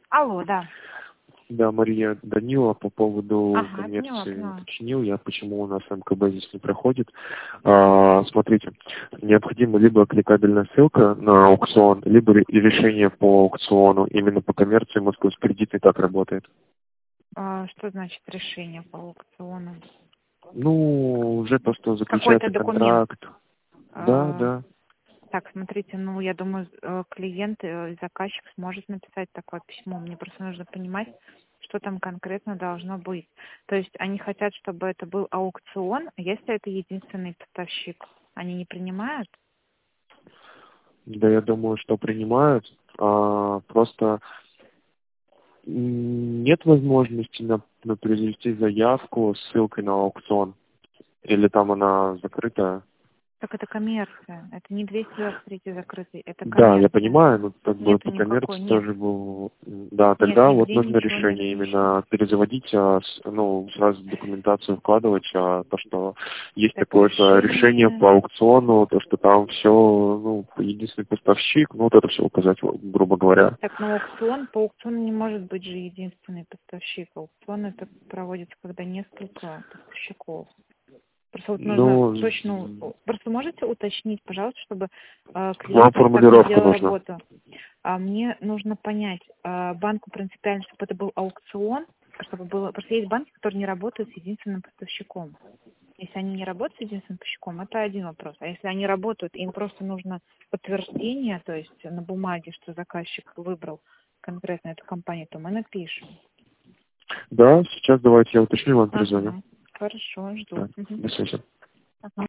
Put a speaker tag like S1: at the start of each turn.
S1: Алло, да.
S2: Да, Мария, Данила по поводу коммерции
S1: поняла.
S2: уточнил я, почему у нас МКБ здесь не проходит. Смотрите, необходима либо кликабельная ссылка на аукцион, либо и решение по аукциону. Именно по коммерции Москвакредит не так работает.
S1: Что значит решение по аукциону?
S2: Ну, уже то, что
S1: Какой-то
S2: заключается
S1: документ.
S2: контракт. Да,
S1: А,
S2: да.
S1: Так, смотрите, я думаю, клиент и заказчик сможет написать такое письмо. Мне просто нужно понимать, что там конкретно должно быть. То есть они хотят, чтобы это был аукцион, а если это единственный поставщик, они не принимают?
S2: Да, я думаю, что принимают. Просто нет возможности на произвести заявку с ссылкой на аукцион. Или там она закрытая?
S1: Так это коммерция. Это не 223 закрытый, это
S2: Да, я
S1: коммерция.
S2: понимаю, но как бы
S1: Нету
S2: по
S1: никакой,
S2: коммерции
S1: нет.
S2: тоже был... Да,
S1: Нет,
S2: тогда вот
S1: нигде
S2: нужно
S1: ничего не
S2: решение
S1: размещено.
S2: именно перезаводить, сразу документацию вкладывать, то, что есть
S1: Так
S2: такое-то решение
S1: решение...
S2: по аукциону, то, что там все, единственный поставщик, вот это все указать, грубо говоря.
S1: Так, по аукциону не может быть же единственный поставщик. Аукцион это проводится, когда несколько поставщиков. Просто нужно
S2: Ну,
S1: точно... Просто можете уточнить, пожалуйста, чтобы
S2: вам
S1: клиент вот так не
S2: формулировку
S1: делал
S2: нужно.
S1: работу. Мне нужно понять, банку принципиально, чтобы это был аукцион, чтобы было... Просто есть банки, которые не работают с единственным поставщиком. Если они не работают с единственным поставщиком, это один вопрос. А если они работают, им просто нужно подтверждение, то есть на бумаге, что заказчик выбрал конкретно эту компанию, то мы напишем.
S2: Да, сейчас давайте я уточню, вам перезвоню.
S1: Ага. Хорошо, жду.
S2: Да, до связи.
S1: Ага.